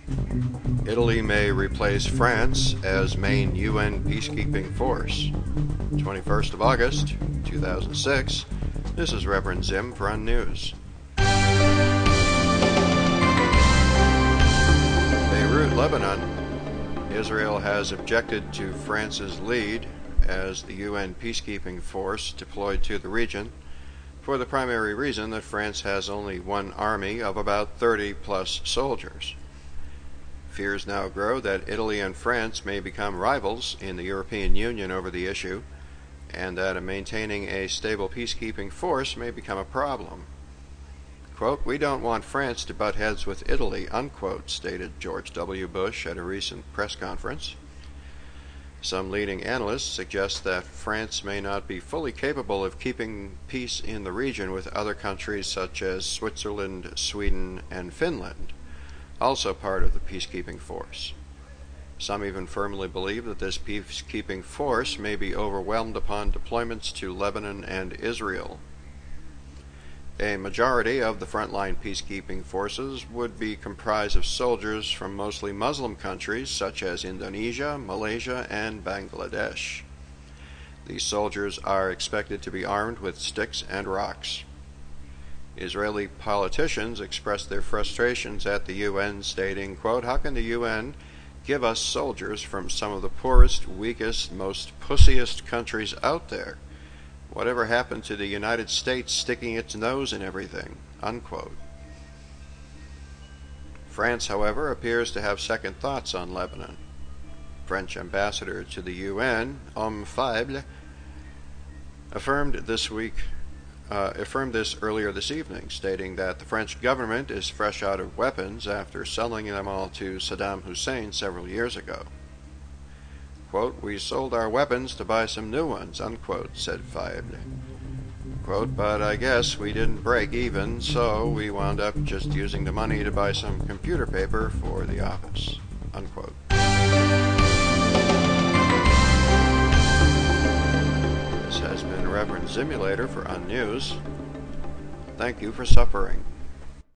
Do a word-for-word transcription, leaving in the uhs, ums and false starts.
Italy may replace France as main U N peacekeeping force. twenty-first of August, two thousand six. This is Reverend Zim for Unnews. Beirut, Lebanon. Israel has objected to France's lead as the U N peacekeeping force deployed to the region for the primary reason that France has only one army of about thirty plus soldiers. Fears now grow that Italy and France may become rivals in the European Union over the issue, and that maintaining a stable peacekeeping force may become a problem. Quote, "We don't want France to butt heads with Italy," unquote, stated George W. Bush at a recent press conference. Some leading analysts suggest that France may not be fully capable of keeping peace in the region with other countries such as Switzerland, Sweden, and Finland, also part of the peacekeeping force. Some even firmly believe that this peacekeeping force may be overwhelmed upon deployments to Lebanon and Israel. A majority of the frontline peacekeeping forces would be comprised of soldiers from mostly Muslim countries such as Indonesia, Malaysia, and Bangladesh. These soldiers are expected to be armed with sticks and rocks. Israeli politicians expressed their frustrations at the U N, stating, quote, "How can the U N give us soldiers from some of the poorest, weakest, most pussiest countries out there? Whatever happened to the United States sticking its nose in everything?" Unquote. France, however, appears to have second thoughts on Lebanon. French ambassador to the U N, Homme Faible, affirmed this week Uh, affirmed this earlier this evening, stating that the French government is fresh out of weapons after selling them all to Saddam Hussein several years ago. Quote, "We sold our weapons to buy some new ones," unquote, said Faible. Quote, "But I guess we didn't break even, so we wound up just using the money to buy some computer paper for the office," unquote. This has been Reverend Zimulator for Unnews. Thank you for suffering.